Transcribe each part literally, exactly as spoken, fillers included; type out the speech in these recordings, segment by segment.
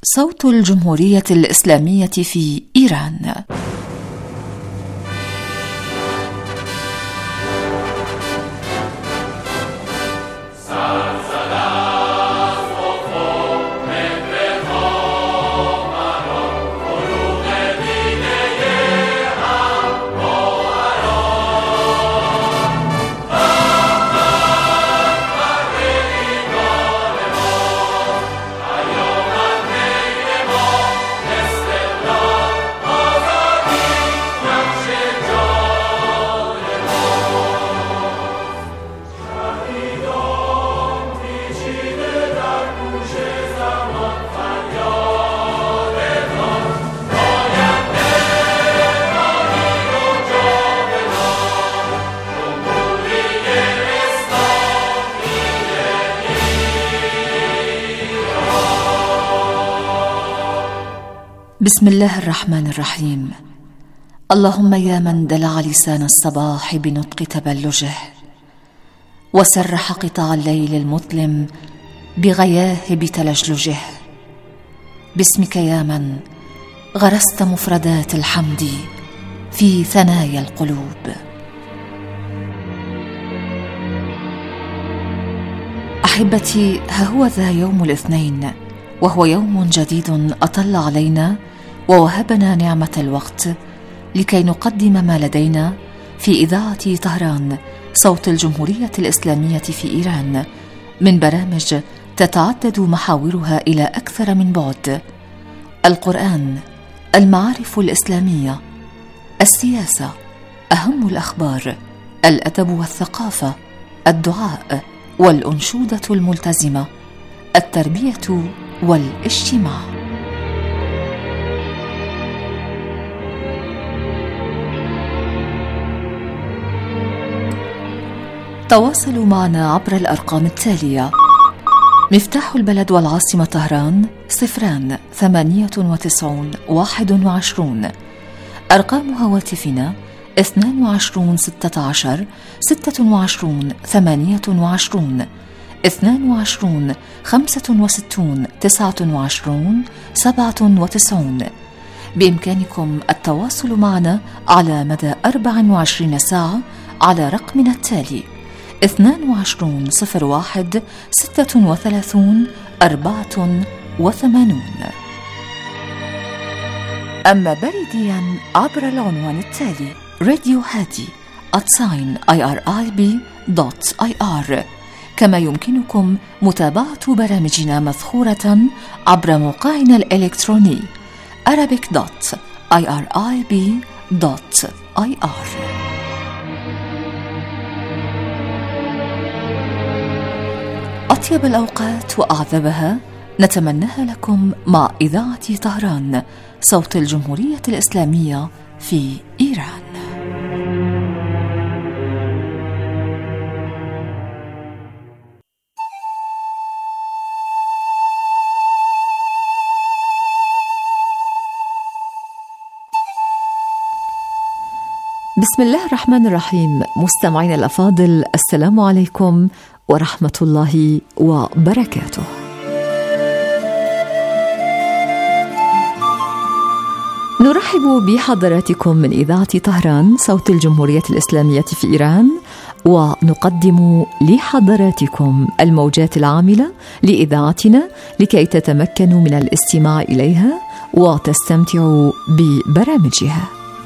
صوت الجمهورية الإسلامية في إيران. بسم الله الرحمن الرحيم. اللهم يا من دلع لسان الصباح بنطق تبلجه، وسرح قطع الليل المظلم بغياهب تلجلجه، باسمك يا من غرست مفردات الحمد في ثنايا القلوب. أحبتي، ها هو ذا يوم الاثنين، وهو يوم جديد أطل علينا ووهبنا نعمة الوقت لكي نقدم ما لدينا في إذاعة طهران صوت الجمهورية الإسلامية في إيران من برامج تتعدد محاورها إلى أكثر من بعد: القرآن، المعارف الإسلامية، السياسة، أهم الأخبار، الأدب والثقافة، الدعاء والأنشودة الملتزمة، التربية والاجتماع. تواصلوا معنا عبر الأرقام التالية: مفتاح البلد والعاصمة طهران صفران ثمانية وتسعون واحد وعشرون، أرقام هواتفنا اثنان وعشرون ستة عشر ستة وعشرون ثمانية وعشرون، اثنان وعشرون خمسة وستون تسعة وعشرون سبعة وتسعون. بإمكانكم التواصل معنا على مدى أربع وعشرين ساعة على رقمنا التالي: اثنان وعشرون صفر واحد ستة وثلاثون أربعة وثمانون. أما بريديا عبر العنوان التالي: راديو هادي آت آي آر آي بي دوت آي آر. كما يمكنكم متابعة برامجنا مثخورة عبر موقعنا الإلكتروني arabic دوت آي آر آي بي دوت آي آر. أطيب الأوقات وأعذبها نتمناها لكم مع إذاعة طهران صوت الجمهورية الإسلامية في إيران. بسم الله الرحمن الرحيم. مستمعين الأفاضل، السلام عليكم ورحمة الله وبركاته. نرحب بحضراتكم من إذاعة طهران صوت الجمهورية الإسلامية في إيران، ونقدم لحضراتكم الموجات العاملة لإذاعتنا لكي تتمكنوا من الاستماع إليها وتستمتعوا ببرامجها.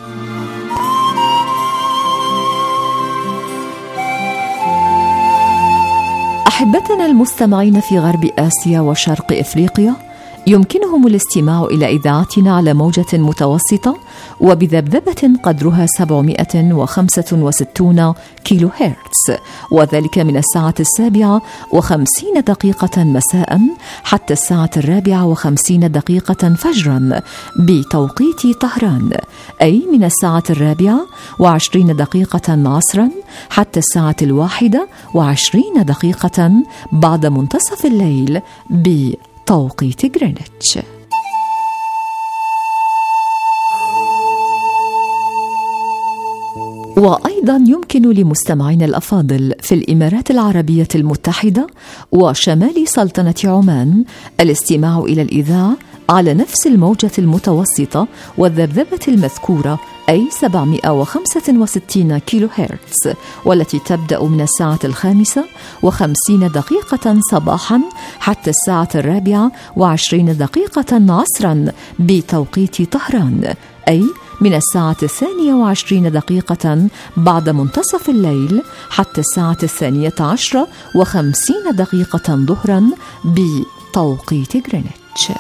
أحبتنا المستمعين في غرب آسيا وشرق إفريقيا، يمكنهم الاستماع إلى إذاعتنا على موجة متوسطة وبذبذبة قدرها سبعمائة وخمسة وستون كيلو هرتز، وذلك من الساعة السابعة وخمسين دقيقة مساء حتى الساعة الرابعة وخمسين دقيقة فجرا بتوقيت طهران، أي من الساعة الرابعة وعشرين دقيقة عصرا حتى الساعة الواحدة وعشرين دقيقة بعد منتصف الليل بتوقيت غرينتش. وأيضا يمكن لمستمعين الأفاضل في الإمارات العربية المتحدة وشمال سلطنة عمان الاستماع إلى الإذاعة على نفس الموجة المتوسطة والذبذبة المذكورة، أي سبعمائة وخمسة وستين كيلو هرتز، والتي تبدأ من الساعة الخامسة وخمسين دقيقة صباحا حتى الساعة الرابعة وعشرين دقيقة عصرا بتوقيت طهران، أي من الساعة الثانية وعشرين دقيقة بعد منتصف الليل حتى الساعة الثانية عشرة وخمسين دقيقة ظهرا بتوقيت غرينتش.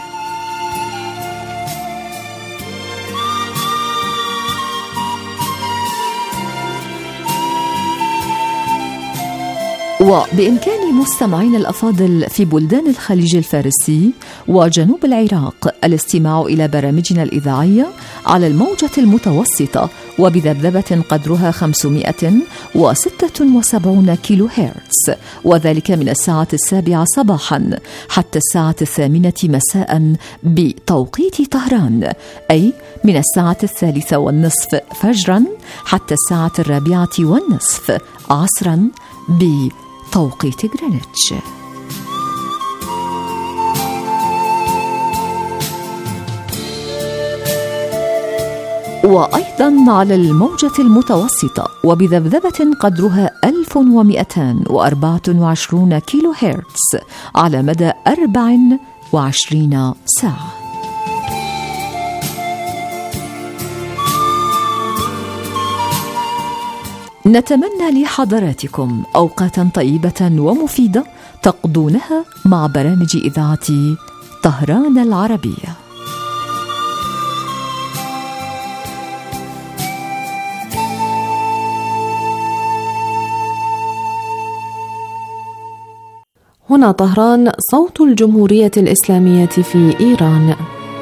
وبإمكان مستمعين الأفاضل في بلدان الخليج الفارسي وجنوب العراق الاستماع إلى برامجنا الإذاعية على الموجة المتوسطة وبذبذبة قدرها خمسمائة وستة وسبعين كيلو هرتز، وذلك من الساعة السابعة صباحا حتى الساعة الثامنة مساء بتوقيت طهران، أي من الساعة الثالثة والنصف فجرا حتى الساعة الرابعة والنصف عصرا بتوقيت غرينتش. وأيضا على الموجة المتوسطة وبذبذبة قدرها ألف ومئتين وأربعة وعشرين كيلو هرتز على مدى أربع وعشرين ساعة. نتمنى لحضراتكم أوقاتا طيبة ومفيدة تقضونها مع برامج إذاعة طهران العربية. هنا طهران، صوت الجمهورية الإسلامية في إيران.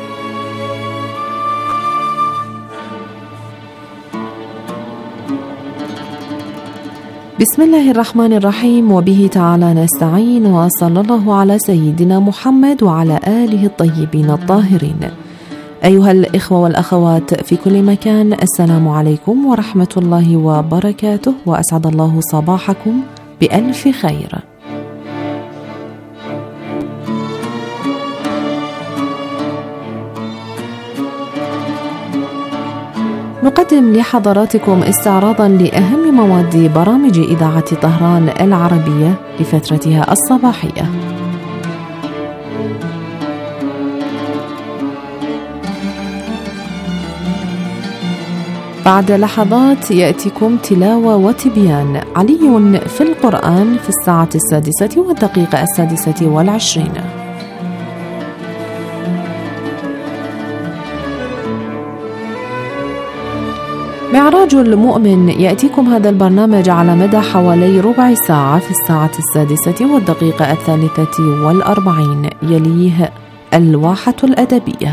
بسم الله الرحمن الرحيم، وبه تعالى نستعين، وصلى الله على سيدنا محمد وعلى آله الطيبين الطاهرين. أيها الإخوة والأخوات في كل مكان، السلام عليكم ورحمة الله وبركاته، وأسعد الله صباحكم بألف خير. نقدم لحضراتكم استعراضا لأهم مواد برامج إذاعة طهران العربية لفترتها الصباحية. بعد لحظات يأتيكم تلاوة وتبيان علي في القرآن في الساعة السادسة والدقيقة السادسة والعشرين. معراج المؤمن يأتيكم هذا البرنامج على مدى حوالي ربع ساعة في الساعة السادسة والدقيقة الثالثة والأربعين، يليه الواحة الأدبية.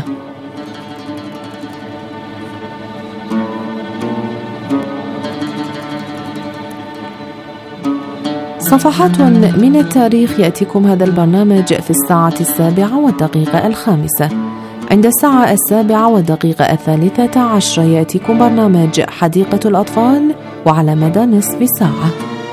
صفحات من التاريخ يأتيكم هذا البرنامج في الساعة السابعة والدقيقة الخامسة. عند الساعة السابعة والدقيقة الثالثة عشر يأتيكم برنامج حديقة الأطفال وعلى مدى نصف ساعة.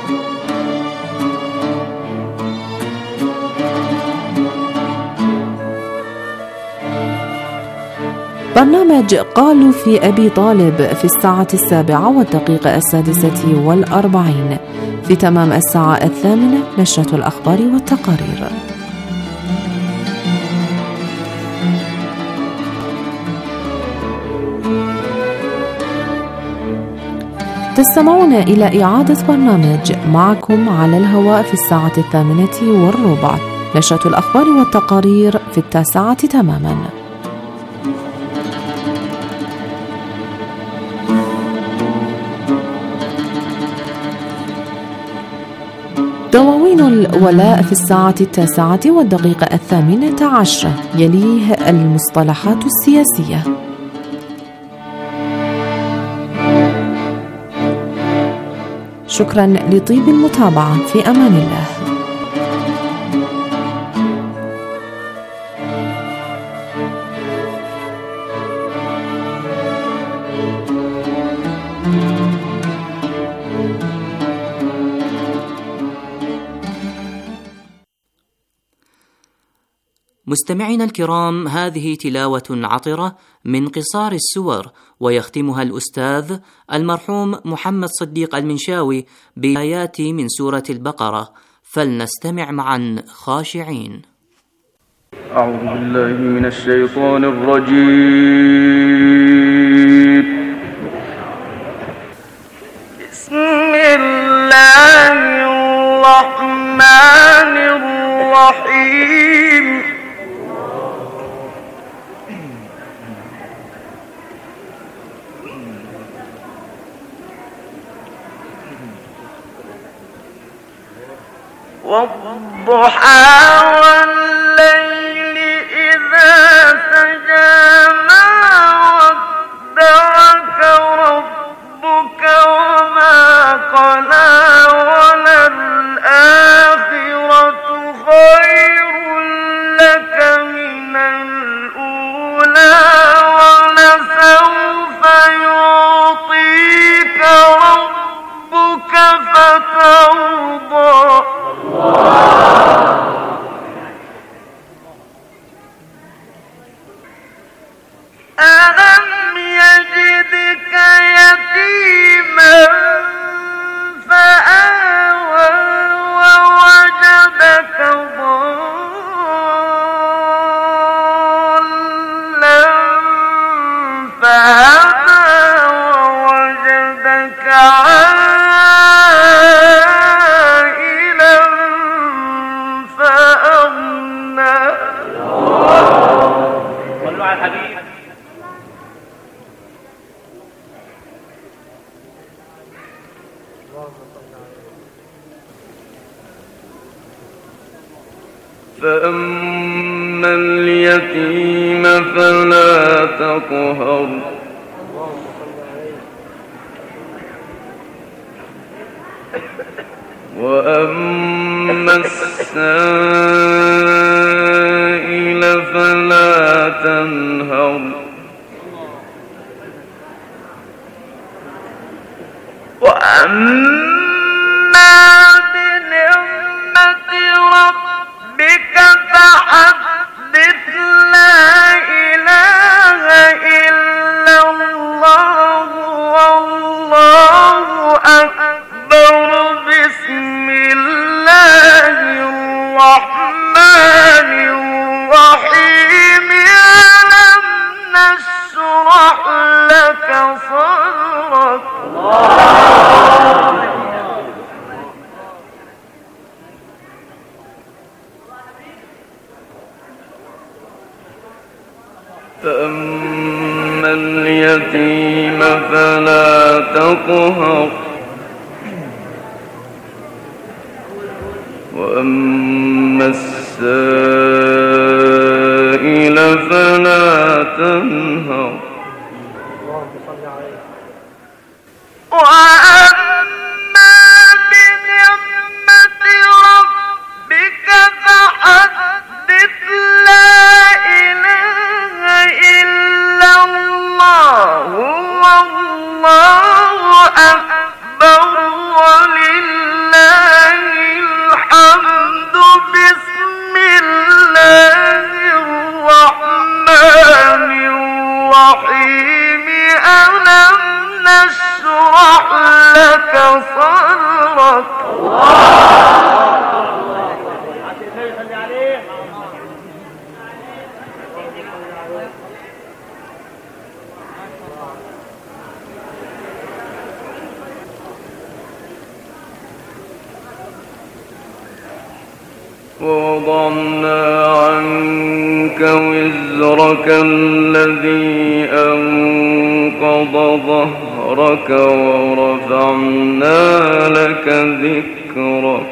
برنامج قالوا في أبي طالب في الساعة السابعة والدقيقة السادسة والأربعين. في تمام الساعة الثامنة نشرة الأخبار والتقارير. تستمعون إلى إعادة برنامج معكم على الهواء في الساعة الثامنة والربع. نشرة الأخبار والتقارير في التاسعة تماما. دواوين الولاء في الساعة التاسعة والدقيقة الثامنة عشرة، يليه المصطلحات السياسية. شكرا لطيب المتابعة، في أمان الله. مستمعينا الكرام، هذه تلاوة عطرة من قصار السور، ويختمها الأستاذ المرحوم محمد صديق المنشاوي بآيات من سورة البقرة، فلنستمع معا خاشعين. أعوذ بالله من الشيطان الرجيم. بسم الله الرحمن الرحيم. والضحى والليل إذا سجى ما ودعك ربك وما قلى وللآخرة خير لك من الأولى ولسوف يعطيك ربك فترضى. ألم يجدك يتيما فآوى ووجدك ضالا فهدى ووجدك عائلا فأغنى. صلوا على الحبيب. فأما اليتيم فلا تقهر وأما السائل فلا تنهر وأما بنعمة ربك فحدث. لا إله إلا الله والله أكبر. بسم الله الرحمن الرحيم. ألم نشرح لك صدرك. فأما اليتيم فلا تقهر وأما السائل فلا تنهر وأما بنعمة ربك فحدث. لا إله إلا الله والله أكبر ولله الحمد. بسم الله الرحمن الرحيم. ألم نشرح لك صدرك. ووضعنا عنك وزرك الذي أنقض ظهرك ورفعنا لك ذكرك.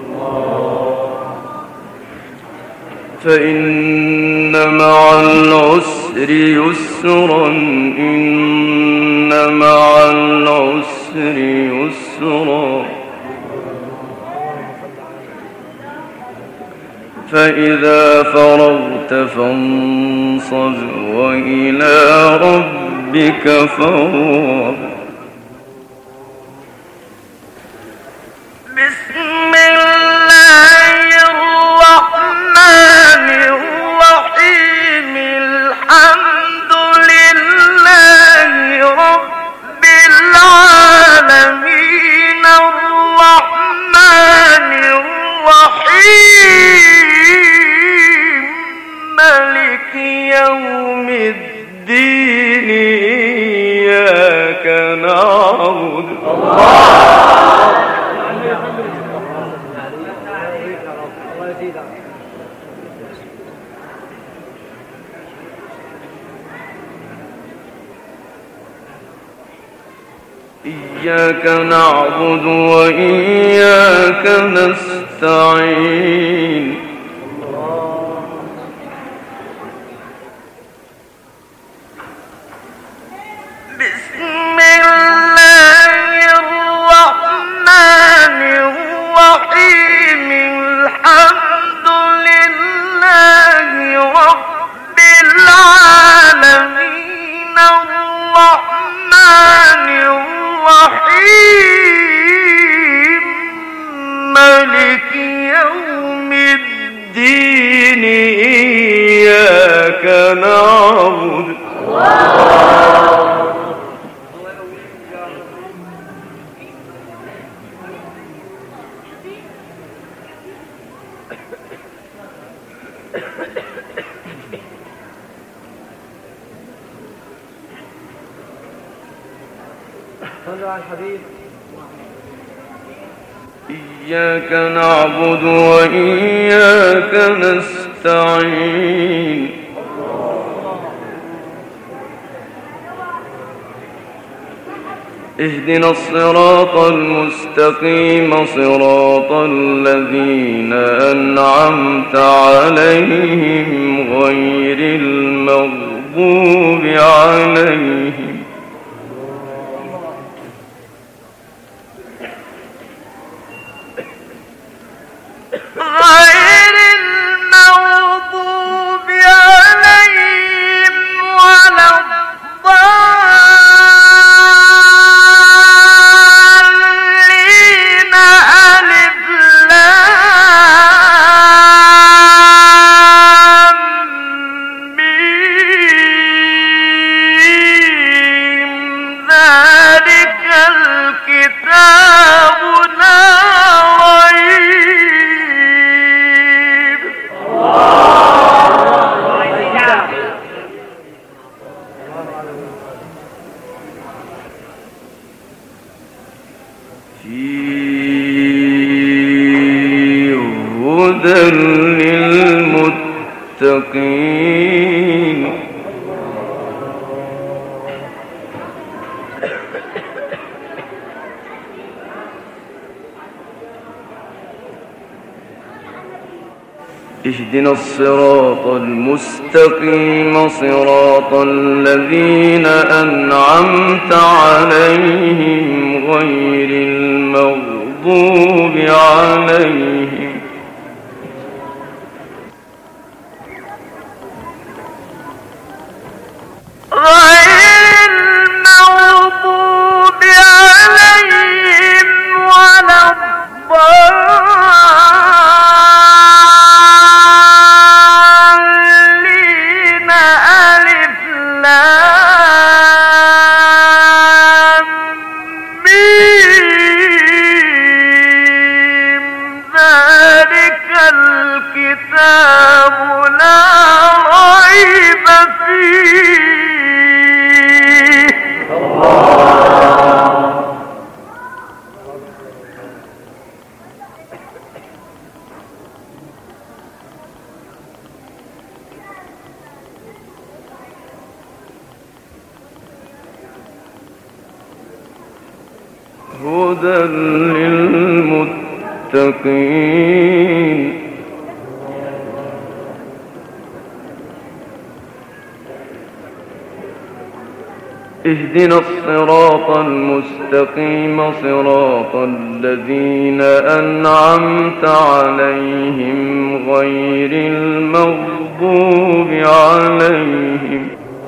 فإن مع العسر يسرا إن مع العسر يسرا. فإذا فرغت فانصب وإلى ربك فارغب. بسم الله الرحمن الرحيم. يوم الدين إياك نعبد. إياك نعبد وإياك نستعين. بسم الله الرحمن الرحيم. الحمد لله رب العالمين الرحمن الرحيم مالك يوم الدين إياك نعبد. إياك نعبد وإياك نستعين. اهدنا الصراط المستقيم صراط الذين أنعمت عليهم غير المغضوب عليهم غير المغضوب عليهم ولا الضالين. ألف لام ميم ذلك الكتاب لا هدى للمتقين. اهدنا الصراط المستقيم صراط الذين أنعمت عليهم غير المغضوب عليهم غير المغضوب عليهم ولا الضالين. ألف لام ميم ذلك الكتاب لا ريب فيه. هدى للمتقين. اهدنا الصراط المستقيم صراط الذين أنعمت عليهم غير المغضوب عليهم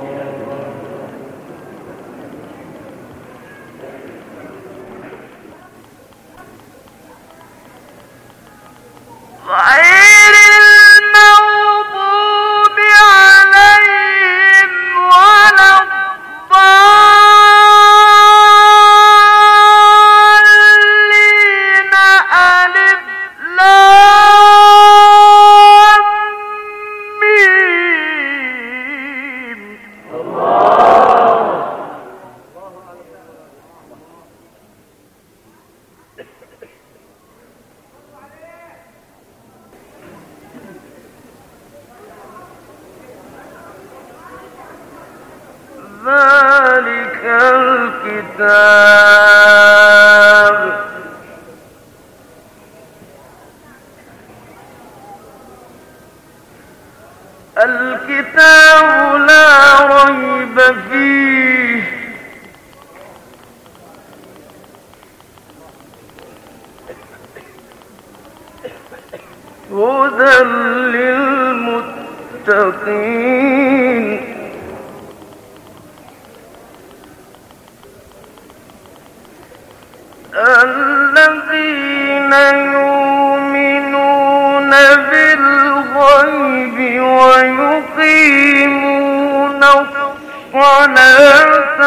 غير المغضوب عليهم ولا الضالين. ألف لام ميم ذلك الكتاب الكتاب لا ريب فيه هدى للمتقين الذين يؤمنون بالغيب ويقيمون الصلاة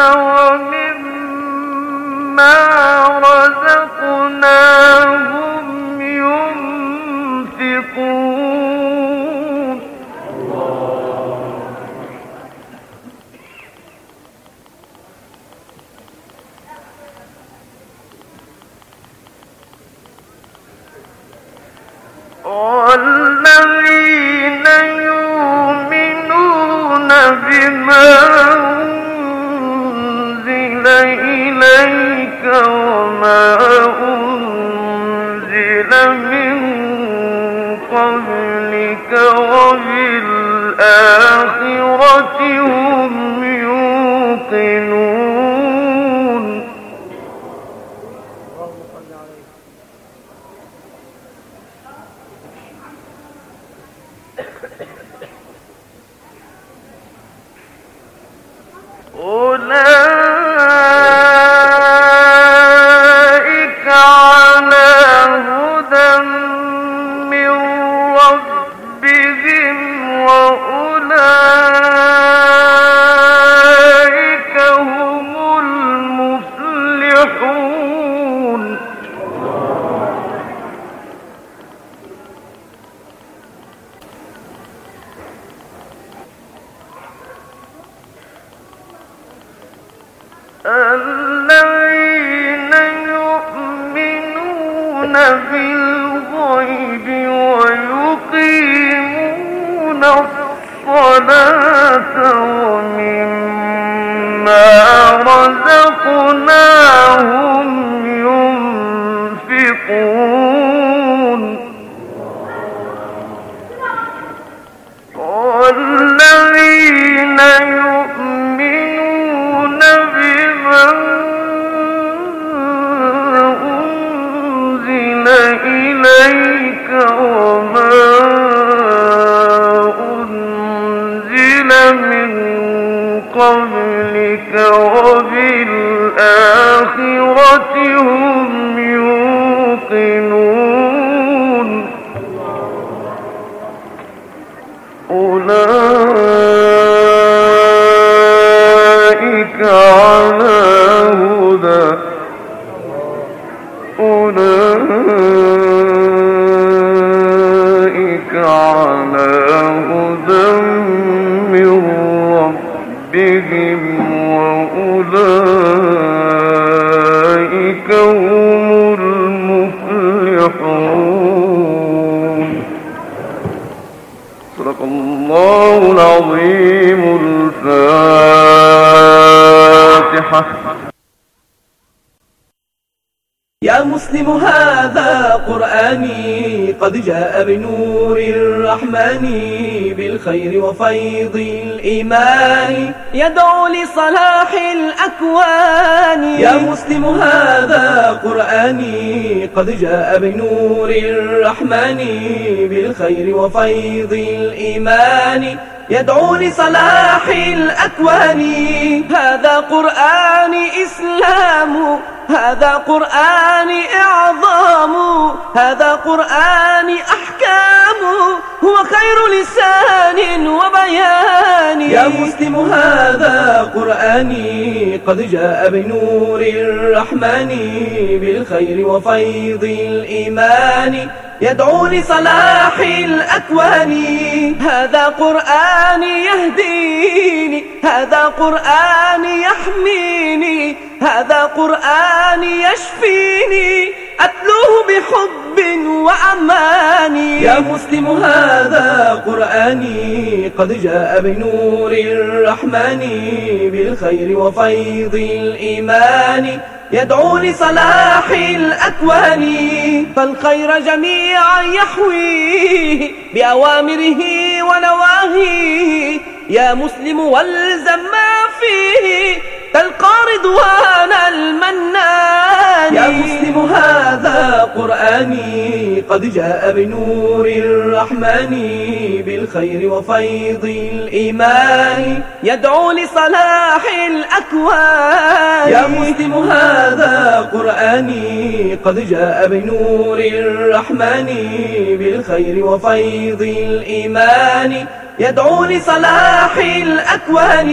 ومما رزقناهم ينفقون والذين يؤمنون بما أنزل إليك وما أنزل من قبلك وبالآخرة هم يوقنون أولئك على هدى من ربهم وأولئك هم المفلحون الذين يؤمنون بالغيب ويقيمون الصلاة ومما رزقناهم ينفقون والذين يؤمنون بما أنزل إليك وما أنزل من قبلك وبالآخرة هم يوقنون أولئك على هدى أولئك على هدى من ربهم وأولئك هم المفلحون. صدق الله العظيم. الفاتحة. يا مسلم هذا قرآني قد جاء بنور الرحمن بالخير وفيض الإيمان يدعو لصلاح الأكوان. يا مسلم هذا قرآني قد جاء بنور الرحمن بالخير وفيض الإيمان يدعو لصلاح الأكوان. هذا قرآن إسلام، هذا قرآن إعظام، هذا قرآن أحكام، هو خير لسان وبيان. يا مسلم هذا قرآني قد جاء بنور الرحمن بالخير وفيض الإيمان يدعو لصلاح الأكوان. هذا قرآن يهديني، هذا قرآن يحميني، هذا قرآن يشفيني، أتلوه بحب وأمان. يا مسلم هذا قرآني قد جاء بنور الرحمن بالخير وفيض الإيمان يدعو لصلاح الأكوان. فالخير جميعا يحويه بأوامره ونواهيه. يا مسلم والزم ما فيه تلقى رضوان المنان. يا مسلم هذا قرآني قد جاء بنور الرحمن بالخير وفيض الإيمان يدعو لصلاح الأكوان. يا مسلم هذا قرآني قد جاء بنور الرحمن بالخير وفيض الإيمان يدعو لصلاح الأكوان.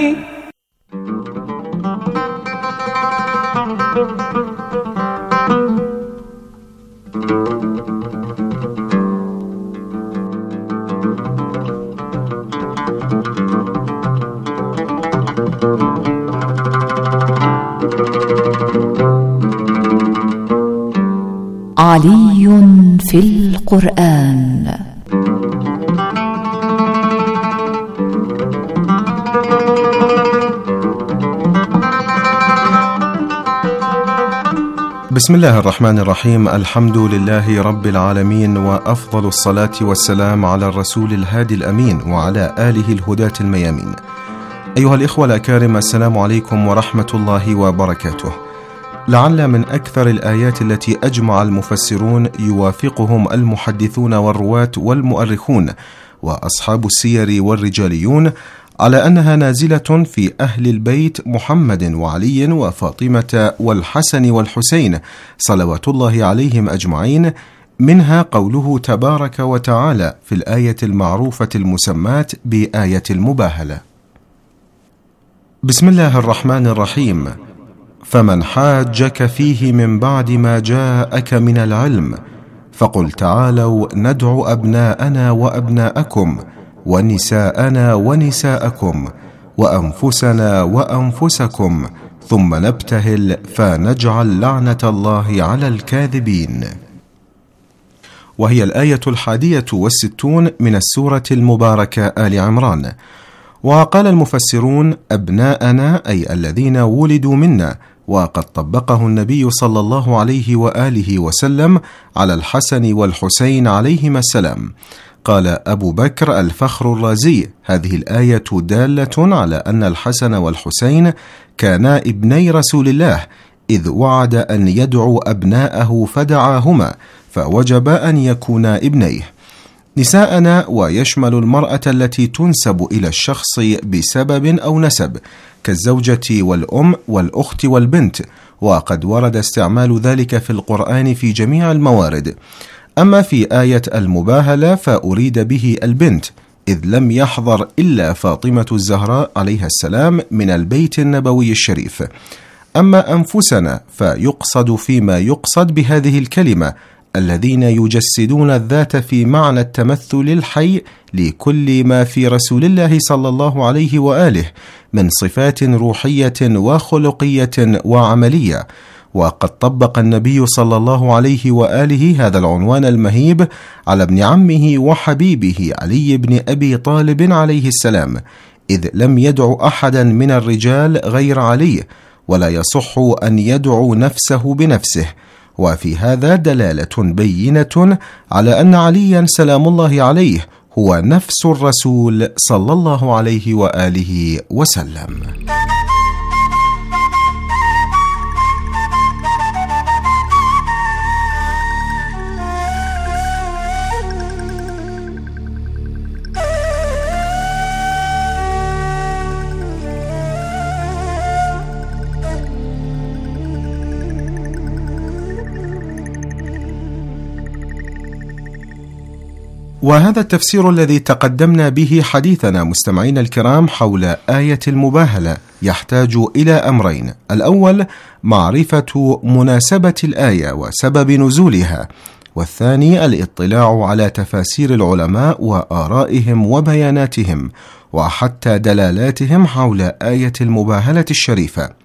علي في القرآن. بسم الله الرحمن الرحيم. الحمد لله رب العالمين، وأفضل الصلاة والسلام على الرسول الهادي الأمين وعلى آله الهداة الميامين. أيها الإخوة الأكارم، السلام عليكم ورحمة الله وبركاته. لعل من أكثر الآيات التي أجمع المفسرون يوافقهم المحدثون والرواة والمؤرخون وأصحاب السير والرجاليون على أنها نازلة في أهل البيت محمد وعلي وفاطمة والحسن والحسين صلوات الله عليهم أجمعين، منها قوله تبارك وتعالى في الآية المعروفة المسماة بآية المباهلة: بسم الله الرحمن الرحيم. فمن حاجك فيه من بعد ما جاءك من العلم فقل تعالوا ندعو أبناءنا وأبناءكم ونساءنا ونساءكم وأنفسنا وأنفسكم ثم نبتهل فنجعل لعنة الله على الكاذبين. وهي الآية الحادية والستون من السورة المباركة آل عمران. وقال المفسرون أبناءنا أي الذين ولدوا منا، وقد طبقه النبي صلى الله عليه وآله وسلم على الحسن والحسين عليهما السلام. قال أبو بكر الفخر الرازي: هذه الآية دالة على أن الحسن والحسين كانا ابني رسول الله، إذ وعد أن يدعو أبناءه فدعاهما، فوجب أن يكونا ابنيه. نساءنا ويشمل المرأة التي تنسب إلى الشخص بسبب أو نسب، كالزوجة والأم والأخت والبنت، وقد ورد استعمال ذلك في القرآن في جميع الموارد. أما في آية المباهلة فأريد به البنت، إذ لم يحضر إلا فاطمة الزهراء عليها السلام من البيت النبوي الشريف. أما أنفسنا فيقصد فيما يقصد بهذه الكلمة الذين يجسدون الذات في معنى التمثل الحي لكل ما في رسول الله صلى الله عليه وآله من صفات روحية وخلقية وعملية. وقد طبق النبي صلى الله عليه وآله هذا العنوان المهيب على ابن عمه وحبيبه علي بن أبي طالب عليه السلام، إذ لم يدعو أحدا من الرجال غير علي، ولا يصح أن يدعو نفسه بنفسه. وفي هذا دلالة بينة على أن عليا سلام الله عليه هو نفس الرسول صلى الله عليه وآله وسلم. وهذا التفسير الذي تقدمنا به حديثنا مستمعين الكرام حول آية المباهلة يحتاج إلى أمرين: الأول معرفة مناسبة الآية وسبب نزولها، والثاني الاطلاع على تفاسير العلماء وآرائهم وبياناتهم وحتى دلالاتهم حول آية المباهلة الشريفة.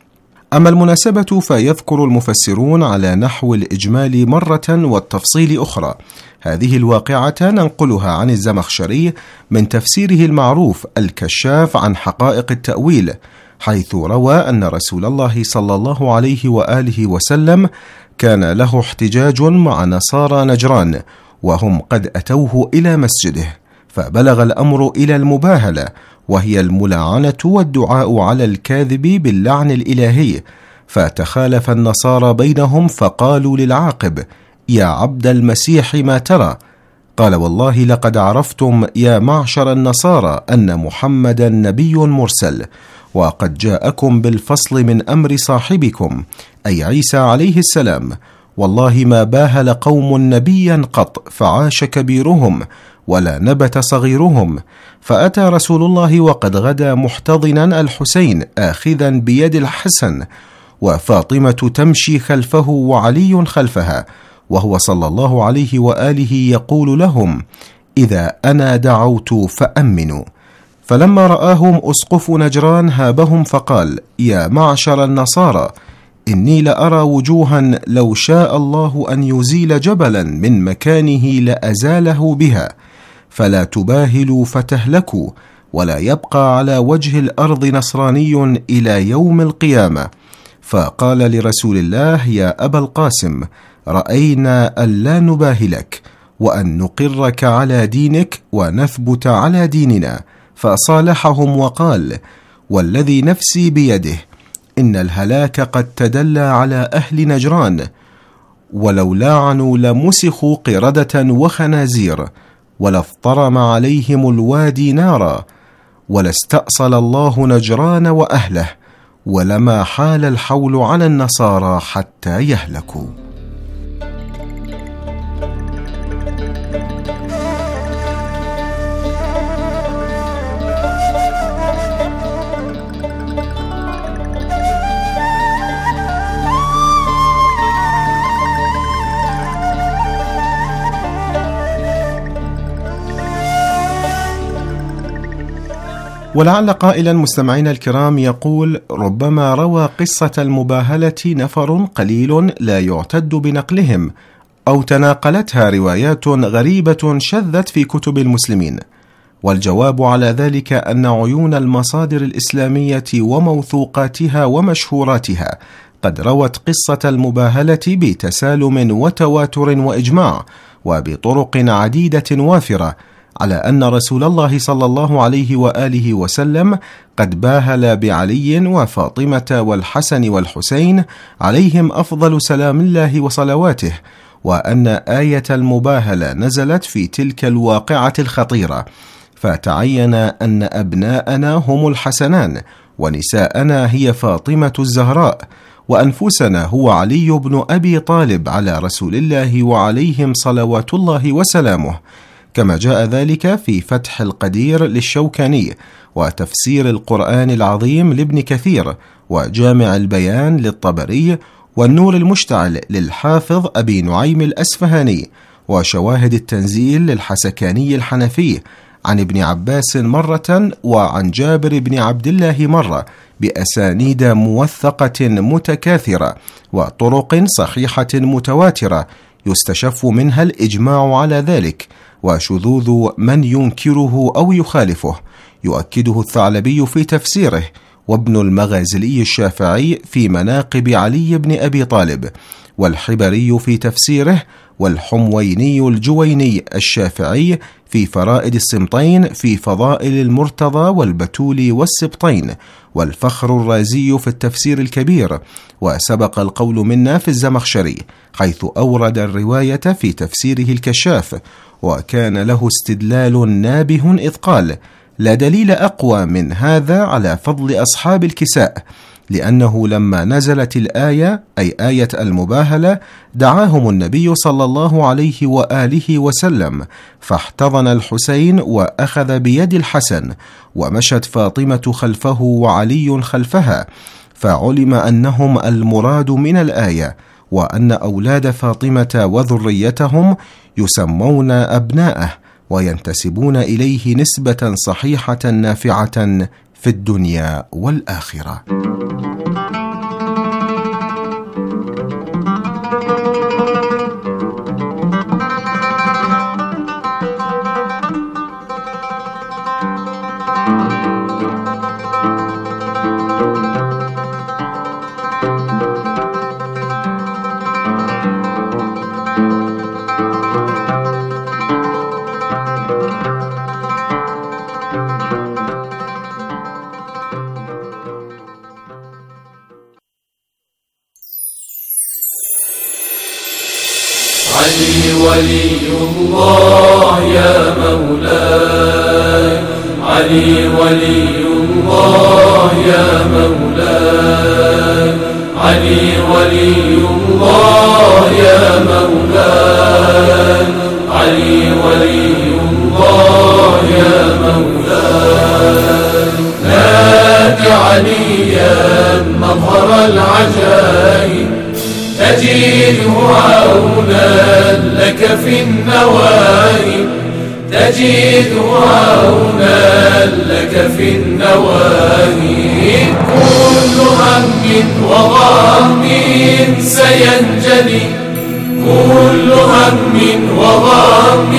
أما المناسبة فيذكر المفسرون على نحو الإجمال مرة والتفصيل أخرى. هذه الواقعة ننقلها عن الزمخشري من تفسيره المعروف الكشاف عن حقائق التأويل، حيث روى أن رسول الله صلى الله عليه وآله وسلم كان له احتجاج مع نصارى نجران، وهم قد أتوه إلى مسجده، فبلغ الأمر إلى المباهلة، وهي الملاعنة والدعاء على الكاذب باللعن الإلهي، فتخالف النصارى بينهم فقالوا للعاقب: يا عبد المسيح ما ترى؟ قال: والله لقد عرفتم يا معشر النصارى أن محمدا نبي مرسل، وقد جاءكم بالفصل من أمر صاحبكم أي عيسى عليه السلام، والله ما باهل قوم نبيا قط فعاش كبيرهم ولا نبت صغيرهم. فأتى رسول الله وقد غدا محتضنا الحسين آخذا بيد الحسن، وفاطمة تمشي خلفه وعلي خلفها، وهو صلى الله عليه وآله يقول لهم: إذا أنا دعوت فأمنوا. فلما رآهم أسقف نجران هابهم فقال: يا معشر النصارى، إني لأرى وجوها لو شاء الله أن يزيل جبلا من مكانه لأزاله بها، فلا تباهلوا فتهلكوا، ولا يبقى على وجه الأرض نصراني إلى يوم القيامة. فقال لرسول الله: يا أبا القاسم، رأينا أن لا نباهلك، وأن نقرك على دينك ونثبت على ديننا. فصالحهم وقال: والذي نفسي بيده إن الهلاك قد تدلى على أهل نجران، ولو لاعنوا لمسخوا قردة وخنازير، ولاضطرم عليهم الوادي نارا، ولاستأصل الله نجران وأهله، ولما حال الحول على النصارى حتى يهلكوا. ولعل قائلا مستمعين الكرام يقول: ربما روى قصة المباهلة نفر قليل لا يعتد بنقلهم، أو تناقلتها روايات غريبة شذت في كتب المسلمين. والجواب على ذلك أن عيون المصادر الإسلامية وموثوقاتها ومشهوراتها قد روت قصة المباهلة بتسالم وتواتر وإجماع، وبطرق عديدة وافرة، على أن رسول الله صلى الله عليه وآله وسلم قد باهل بعلي وفاطمة والحسن والحسين عليهم أفضل سلام الله وصلواته، وأن آية المباهلة نزلت في تلك الواقعة الخطيرة، فتعين أن أبناءنا هم الحسنان، ونساءنا هي فاطمة الزهراء، وأنفسنا هو علي بن أبي طالب على رسول الله وعليهم صلوات الله وسلامه، كما جاء ذلك في فتح القدير للشوكاني، وتفسير القرآن العظيم لابن كثير، وجامع البيان للطبري، والنور المشتعل للحافظ أبي نعيم الأسفهاني، وشواهد التنزيل للحسكاني الحنفي، عن ابن عباس مرة وعن جابر بن عبد الله مرة، بأسانيد موثقة متكاثرة وطرق صحيحة متواترة يستشف منها الإجماع على ذلك، وشذوذ من ينكره أو يخالفه يؤكده الثعلبي في تفسيره، وابن المغازلي الشافعي في مناقب علي بن أبي طالب، والحبري في تفسيره، والحمويني الجويني الشافعي في فرائد السمطين في فضائل المرتضى والبتول والسبطين، والفخر الرازي في التفسير الكبير، وسبق القول منا في الزمخشري حيث أورد الرواية في تفسيره الكشاف، وكان له استدلال نابه إذ قال: لا دليل أقوى من هذا على فضل أصحاب الكساء، لأنه لما نزلت الآية أي آية المباهلة دعاهم النبي صلى الله عليه وآله وسلم، فاحتضن الحسين وأخذ بيد الحسن، ومشت فاطمة خلفه وعلي خلفها، فعلم أنهم المراد من الآية، وأن أولاد فاطمة وذريتهم يسمون أبناءه وينتسبون إليه نسبة صحيحة نافعة في الدنيا والآخرة. علي ولي الله يا مولاي، علي ولي الله يا مولاي، علي ولي الله يا مولاي، علي ولي الله يا مولاي. نادي عليا مظهر العجائب، تجده عونا لك في النوائب، تجده عونا لك في النوائب. كل هم وغم سينجلي، كل هم وغم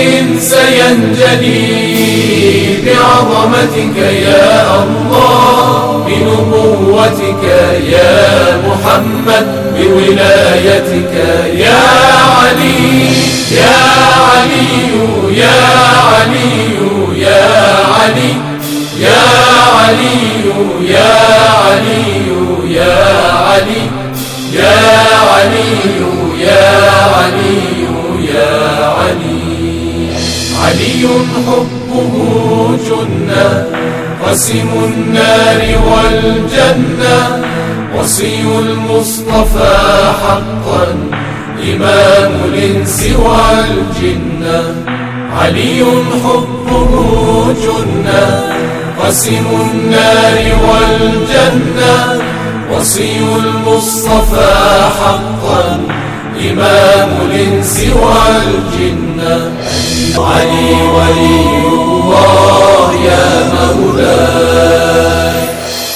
سينجلي بعظمتك يا الله، بنبوتك يا محمد، بولايتك يا علي يا علي يا علي يا علي يا علي يا علي يا علي يا علي يا علي يا علي. علي حبه جنة، قسم النار والجنة، وصي المصطفى حقا، إمام الإنس والجنة. علي حبه جنة، قسم النار والجنة، وصي المصطفى حقا، إمام الإنس والجنة. علي ولي الله يا مولاي.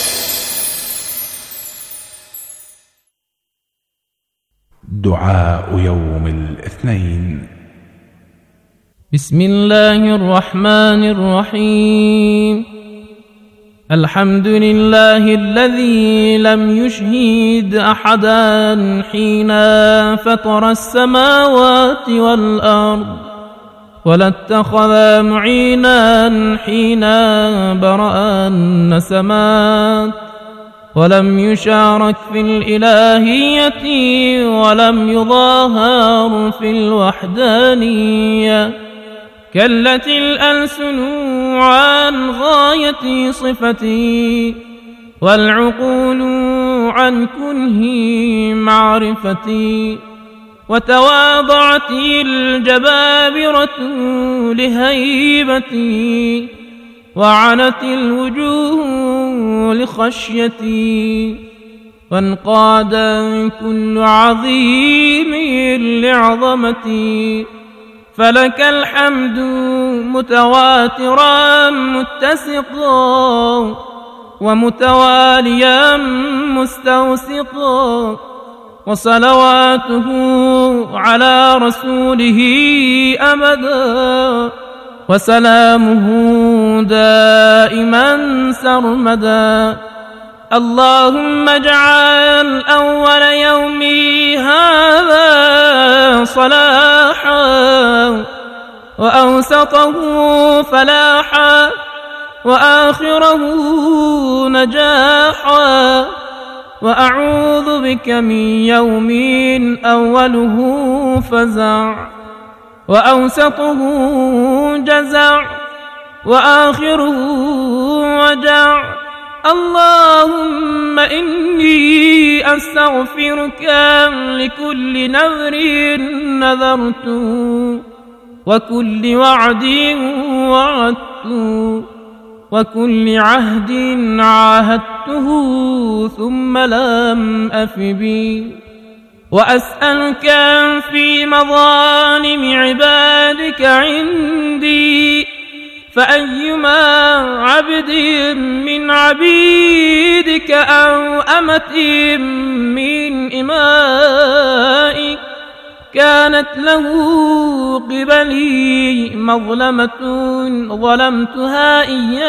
دعاء يوم الاثنين. بسم الله الرحمن الرحيم. الحمد لله الذي لم يشهد أحدا حين فطر السماوات والأرض، ولا اتخذ معينا حين برأ النسمات، ولم يشارك في الإلهية، ولم يظاهر في الوحدانية. كلت الألسن عن غاية صفتي، والعقول عن كنه معرفتي، وتواضعت الجبابرة لهيبتي، وعنت الوجوه لخشيتي، وانقاد كل عظيم لعظمتي. فلك الحمد متواترا متسقا، ومتواليا مستوسطا، وصلواته على رسوله أبدا، وسلامه دائما سرمدا. اللهم اجعل أول يومي هذا صلاحا، وأوسطه فلاحا، وآخره نجاحا. وأعوذ بك من يوم أوله فزع، وأوسطه جزع، وآخره وجع. اللهم إني أستغفرك لكل نذر نذرته، وكل وعد وعدته، وكل عهد عاهدته ثم لم أف بي. وأسألك في مظالم عبادك عندي، فأيما عبد من عبيدك أو أمة من إمائك كانت له قبلي مظلمة ظلمتها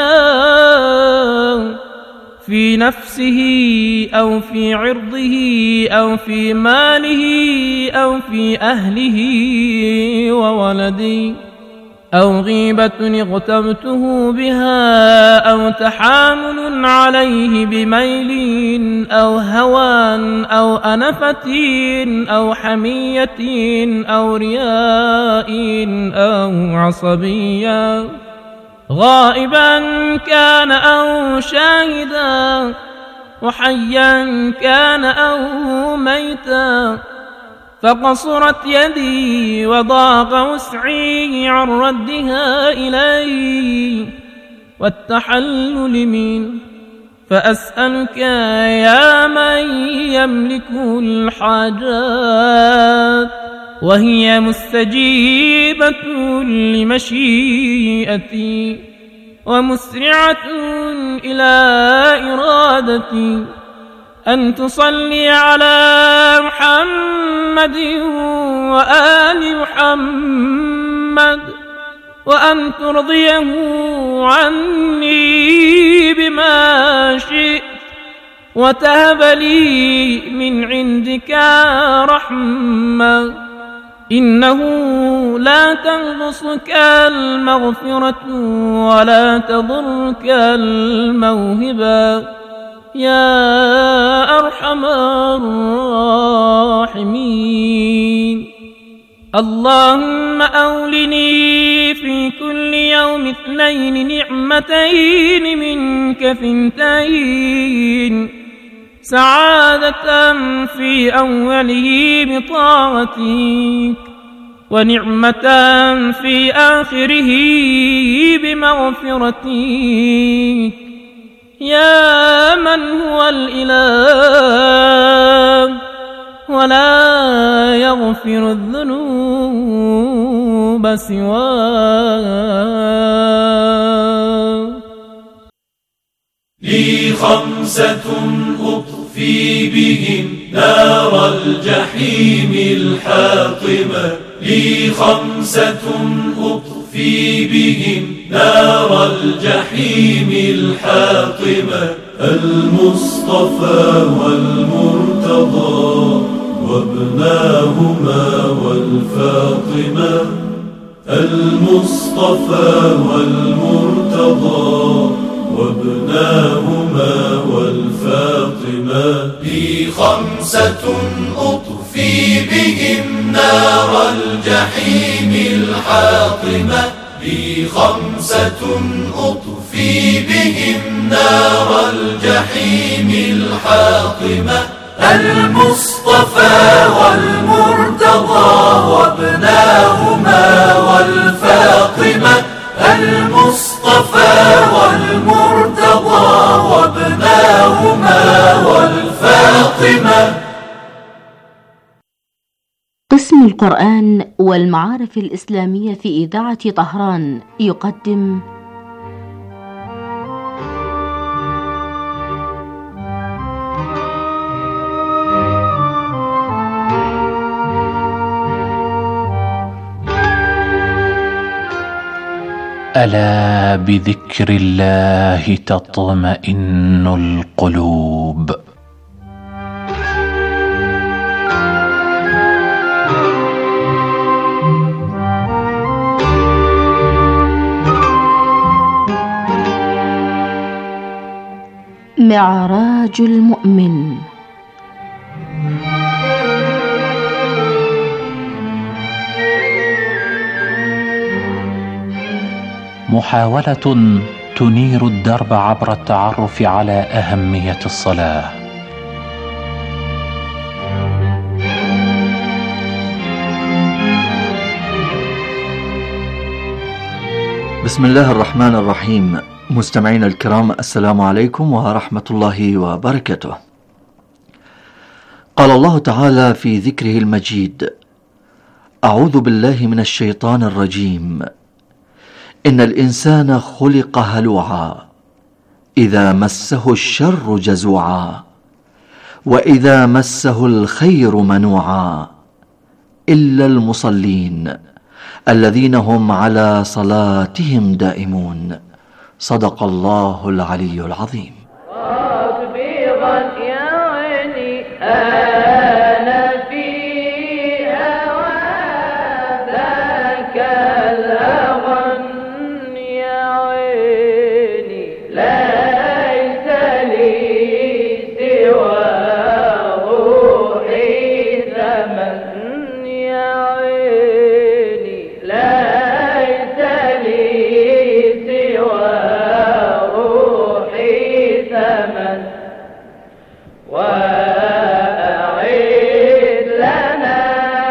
إياه، في نفسه أو في عرضه أو في ماله أو في أهله وولدي، أو غيبة اغتبته بها، أو تحامل عليه بميل، أو هوان، أو أنفة، أو حمية، أو رياء، أو عصبية، غائبا كان أو شاهدا، وحيا كان أو ميتا، فقصرت يدي وضاق وسعي عن ردها إلي والتحلل منه، فأسألك يا من يملك الحاجات وهي مستجيبة لمشيئتي ومسرعة إلى إرادتي، أن تصلي على محمد وآل محمد، وأن ترضيه عني بما شئت، وتهب لي من عندك رحمة، إنه لا تنقصك المغفرة ولا تضرك الموهبة يا أرحم الراحمين. اللهم أولني في كل يوم اثنين نعمتين منك ثنتين، سعادة في أوله بطاعتك، ونعمة في آخره بمغفرتك، يا من هو الإله ولا يغفر الذنوب سواه. لي خمسة أطفي بهم نار الجحيم الحاطمة، لي خمسة أطفي بهم نار الجحيم الحاطمة، المصطفى والمرتضى وابناهما والفاطمة، المصطفى والمرتضى وابناهما والفاطمة، لي خمسة أطفي بهم نار الجحيم الحاطمة، لي خمسة أطفي بهم نار الجحيم الحاطمة، المصطفى والمرتضى وابناهما والفاطمة، المصطفى والمرتضى وابناهما والفاطمة. قسم القرآن والمعارف الإسلامية في إذاعة طهران يقدم ألا بذكر الله تطمئن القلوب. معراج المؤمن. محاولة تنير الدرب عبر التعرف على أهمية الصلاة. بسم الله الرحمن الرحيم. مستمعينا الكرام، السلام عليكم ورحمة الله وبركاته. قال الله تعالى في ذكره المجيد: أعوذ بالله من الشيطان الرجيم، إن الإنسان خلق هلوعا إذا مسه الشر جزوعا وإذا مسه الخير منوعا إلا المصلين الذين هم على صلاتهم دائمون. صدق الله العلي العظيم. أنا في هواك الهوى وأعيد لنا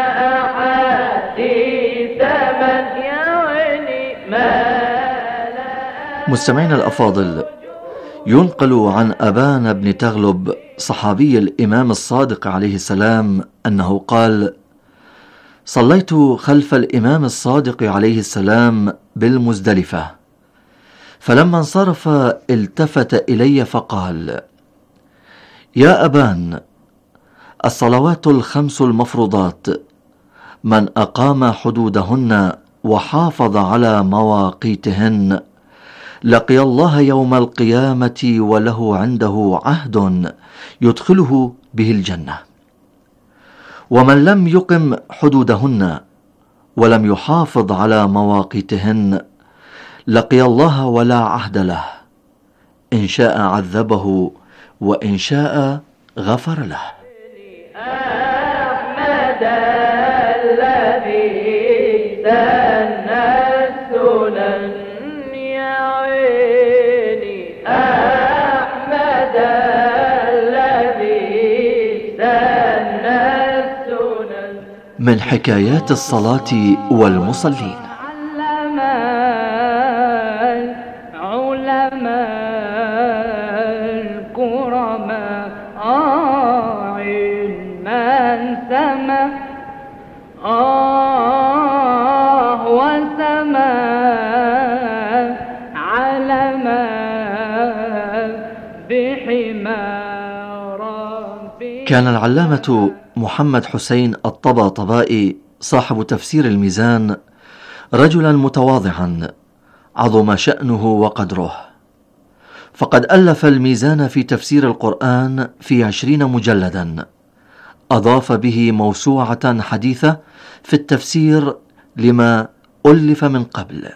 أحاديث من يعني ما. مستمعينا الأفاضل، ينقل عن أبان بن تغلب صحابي الإمام الصادق عليه السلام أنه قال: صليت خلف الإمام الصادق عليه السلام بالمزدلفة، فلما انصرف التفت إلي فقال: يا أبان، الصلوات الخمس المفروضات من أقام حدودهن وحافظ على مواقيتهن لقي الله يوم القيامة وله عنده عهد يدخله به الجنة، ومن لم يقم حدودهن ولم يحافظ على مواقيتهن لقي الله ولا عهد له، إن شاء عذبه وإن شاء غفر له. أحمد الذي سن السنن يا عيني، أحمد الذي سن السنن. من حكايات الصلاة والمصلين. آه وسما علما بحمار. كان العلامة محمد حسين الطباطبائي صاحب تفسير الميزان رجلا متواضعا عظم شأنه وقدره، فقد ألف الميزان في تفسير القرآن في عشرين مجلدا، أضاف به موسوعة حديثة في التفسير لما ألف من قبل.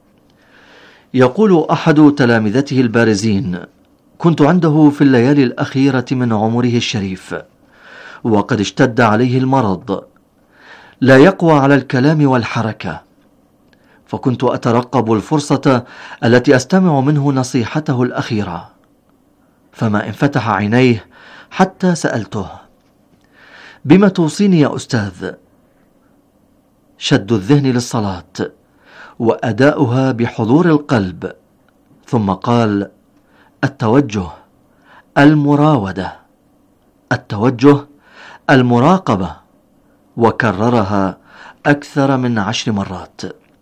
يقول أحد تلامذته البارزين: كنت عنده في الليالي الأخيرة من عمره الشريف، وقد اشتد عليه المرض، لا يقوى على الكلام والحركة، فكنت أترقب الفرصة التي أستمع منه نصيحته الأخيرة، فما إن فتح عينيه حتى سألته: بما توصيني يا أستاذ؟ شد الذهن للصلاة وأداؤها بحضور القلب. ثم قال: التوجه، المراودة، التوجه، المراقبة، وكررها أكثر من عشر مرات.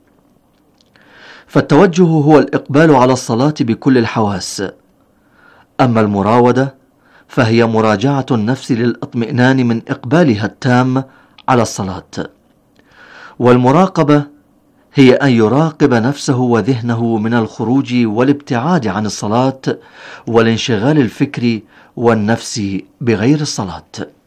فالتوجه هو الإقبال على الصلاة بكل الحواس، أما المراودة فهي مراجعة النفس للإطمئنان من إقبالها التام على الصلاة، والمراقبة هي أن يراقب نفسه وذهنه من الخروج والابتعاد عن الصلاة والانشغال الفكري والنفسي بغير الصلاة.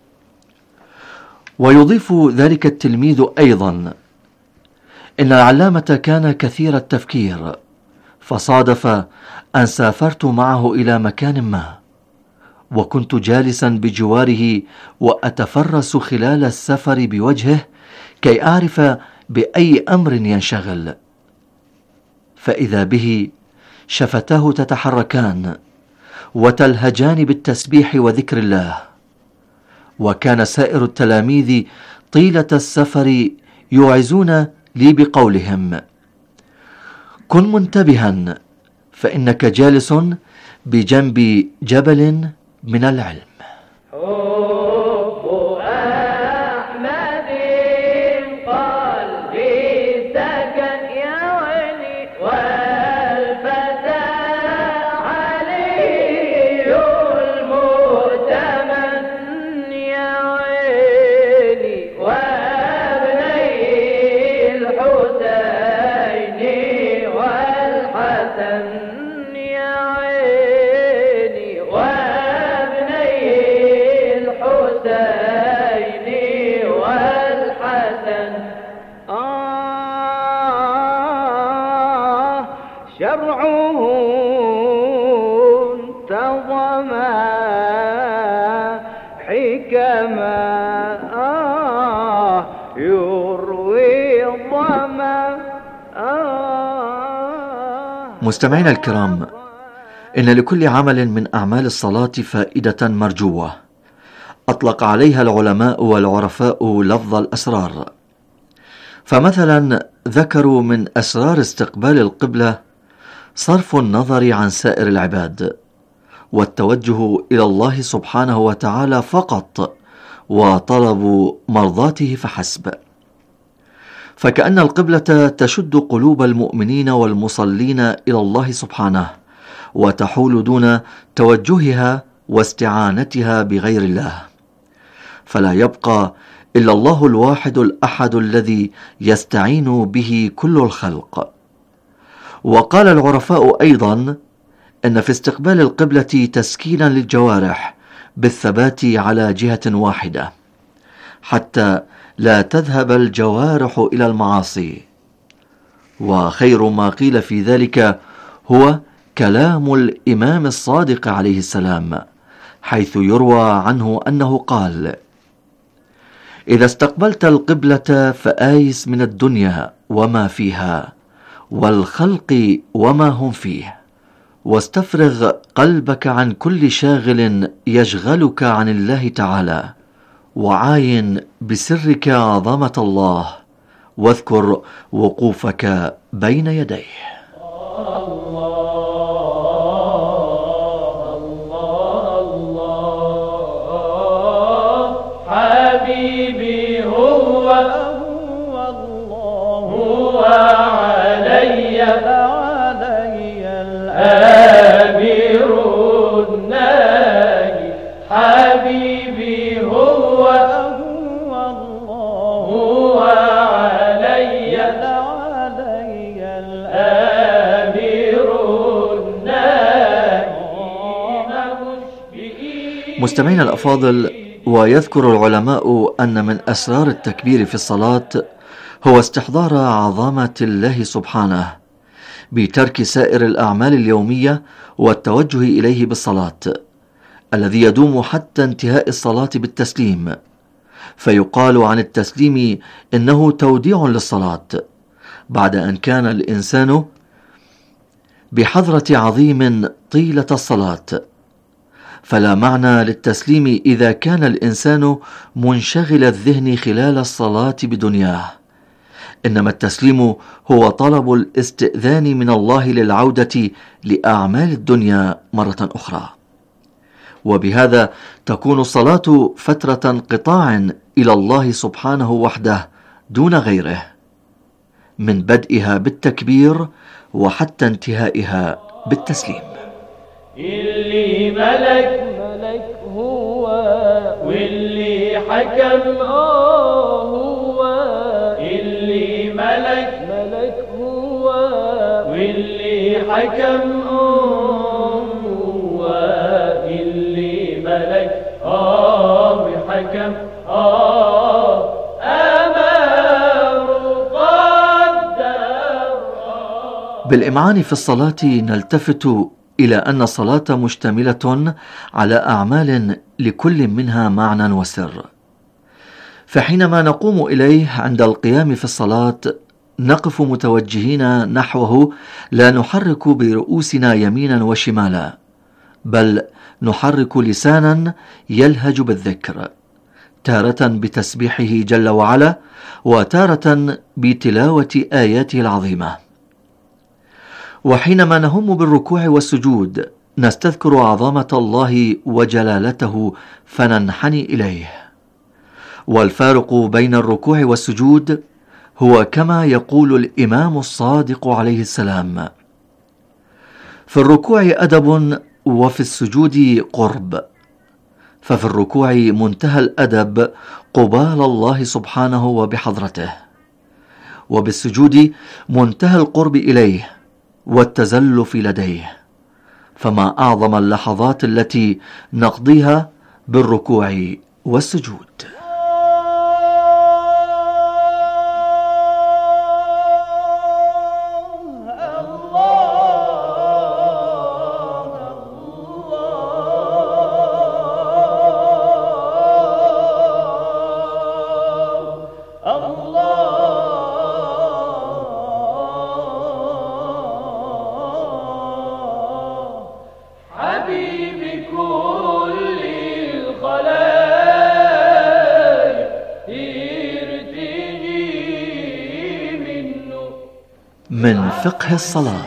ويضيف ذلك التلميذ أيضا: إن العلامة كان كثير التفكير، فصادف أن سافرت معه إلى مكان ما، وكنت جالسا بجواره وأتفرس خلال السفر بوجهه كي أعرف بأي أمر ينشغل، فإذا به شفتاه تتحركان وتلهجان بالتسبيح وذكر الله. وكان سائر التلاميذ طيلة السفر يوعزون لي بقولهم: كن منتبها، فإنك جالس بجنب جبل من العلم. شرعه انتظما حكما آه يروي الظما. آه مستمعينا الكرام، إن لكل عمل من أعمال الصلاة فائدة مرجوة، أطلق عليها العلماء والعرفاء لفظ الأسرار. فمثلا ذكروا من أسرار استقبال القبلة صرف النظر عن سائر العباد والتوجه إلى الله سبحانه وتعالى فقط وطلب مرضاته فحسب، فكأن القبلة تشد قلوب المؤمنين والمصلين إلى الله سبحانه وتحول دون توجهها واستعانتها بغير الله، فلا يبقى إلا الله الواحد الأحد الذي يستعين به كل الخلق. وقال العرفاء أيضا إن في استقبال القبلة تسكينا للجوارح بالثبات على جهة واحدة حتى لا تذهب الجوارح إلى المعاصي. وخير ما قيل في ذلك هو كلام الإمام الصادق عليه السلام، حيث يروى عنه أنه قال: إذا استقبلت القبلة فآيس من الدنيا وما فيها والخلق وما هم فيه، واستفرغ قلبك عن كل شاغل يشغلك عن الله تعالى، وعاين بسرك عظمة الله، واذكر وقوفك بين يديه. حبيبي هو هو الله هو علي علي الآمر الناجي. حبيبي هو هو الله هو علي علي الآمر الناجي. مستمعينا الأفاضل، ويذكر العلماء أن من أسرار التكبير في الصلاة هو استحضار عظمة الله سبحانه بترك سائر الأعمال اليومية والتوجه إليه بالصلاة، الذي يدوم حتى انتهاء الصلاة بالتسليم. فيقال عن التسليم إنه توديع للصلاة بعد أن كان الإنسان بحضرة عظيم طيلة الصلاة، فلا معنى للتسليم إذا كان الإنسان منشغل الذهن خلال الصلاة بدنياه، إنما التسليم هو طلب الاستئذان من الله للعودة لأعمال الدنيا مرة أخرى. وبهذا تكون الصلاة فترة انقطاع إلى الله سبحانه وحده دون غيره، من بدئها بالتكبير وحتى انتهائها بالتسليم. اللي ملك ملك هو، واللي حكم آه هو، اللي ملك ملك هو، واللي حكم آه هو، اللي ملك آه وحكم آه أمر قدر. بالإمعان في الصلاة نلتفت إلى أن الصلاة مشتملة على أعمال لكل منها معنى وسر، فحينما نقوم إليه عند القيام في الصلاة نقف متوجهين نحوه، لا نحرك برؤوسنا يمينا وشمالا، بل نحرك لسانا يلهج بالذكر، تارة بتسبيحه جل وعلا وتارة بتلاوة آياته العظيمة. وحينما نهم بالركوع والسجود نستذكر عظمة الله وجلالته فننحني إليه. والفارق بين الركوع والسجود هو كما يقول الإمام الصادق عليه السلام: في الركوع أدب وفي السجود قرب. ففي الركوع منتهى الأدب قبال الله سبحانه وبحضرته، وبالسجود منتهى القرب إليه والتزلف لديه. فما أعظم اللحظات التي نقضيها بالركوع والسجود. حبيبي كل الخلائق من فقه الصلاة.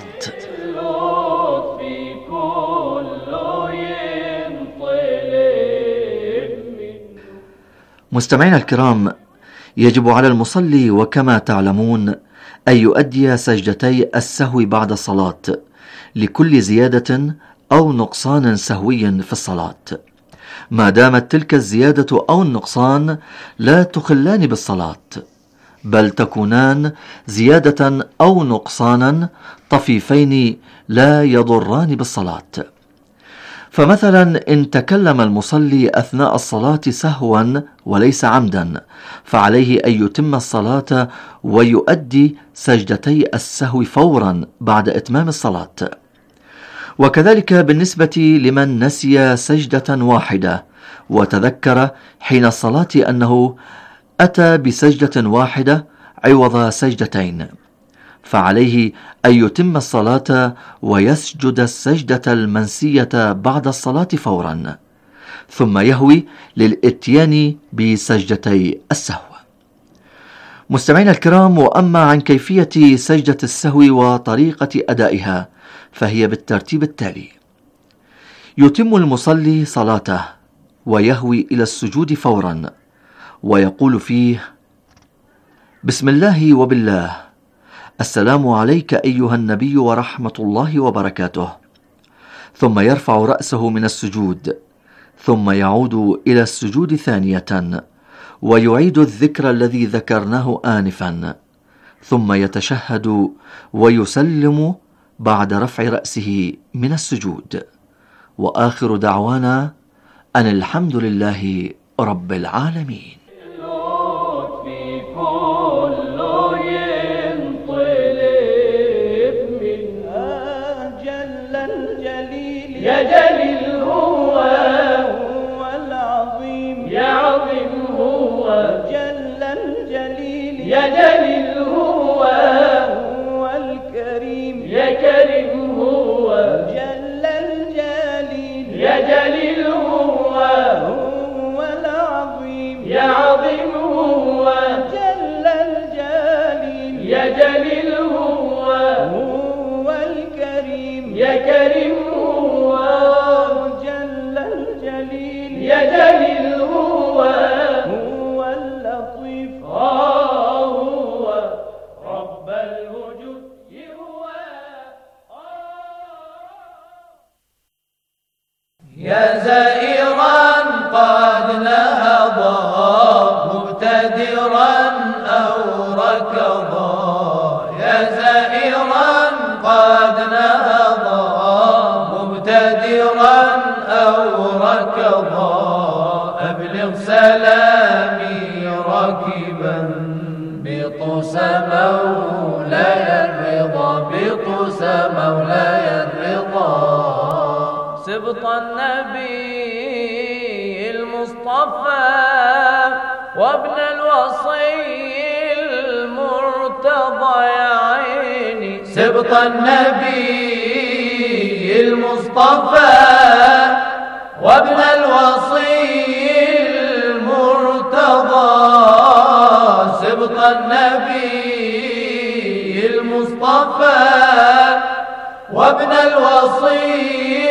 مستمعينا الكرام، يجب على المصلي وكما تعلمون أن يؤدي سجدتي السهو بعد الصلاة لكل زيادة أو نقصان سهوي في الصلاة، ما دامت تلك الزيادة أو النقصان لا تخلان بالصلاة، بل تكونان زيادة أو نقصانا طفيفين لا يضران بالصلاة. فمثلا إن تكلم المصلي أثناء الصلاة سهوا وليس عمدا، فعليه أن يتم الصلاة ويؤدي سجدتي السهو فورا بعد إتمام الصلاة. وكذلك بالنسبة لمن نسي سجدة واحدة وتذكر حين الصلاة أنه أتى بسجدة واحدة عوض سجدتين، فعليه أن يتم الصلاة ويسجد السجدة المنسية بعد الصلاة فورا، ثم يهوي للإتيان بسجدتي السهو. مستمعينا الكرام، وأما عن كيفية سجدة السهو وطريقة أدائها فهي بالترتيب التالي: يتم المصلي صلاته ويهوي إلى السجود فورا ويقول فيه: بسم الله وبالله، السلام عليك أيها النبي ورحمة الله وبركاته، ثم يرفع رأسه من السجود، ثم يعود إلى السجود ثانية ويعيد الذكر الذي ذكرناه آنفا، ثم يتشهد ويسلم بعد رفع رأسه من السجود. وآخر دعوانا أن الحمد لله رب العالمين. يا جليل هو هو العظيم، يا عظيم هو جل الجليل، يا جليل هو هو الكريم، يا كريم هو جل الجليل، يا جليل هو هو العظيم، يا عظيم هو جل الجليل، يا جليل هو هو الكريم، يا كريم يا جليل هو هو اللطيف، آه هو رب الوجود هو يا زائرا قد نهضا مبتدرا أو ركضا، يا زائرا قد نهضا مبتدرا أو ركضا، أبلغ سلامي راكبا بطوس مولاي الرضا، بطوس مولاي الرضا. سبط النبي المصطفى وابن الوصي المرتضى، يا عيني سبط النبي المصطفى وابن الوصي المرتضى، سبط النبي المصطفى وابن الوصي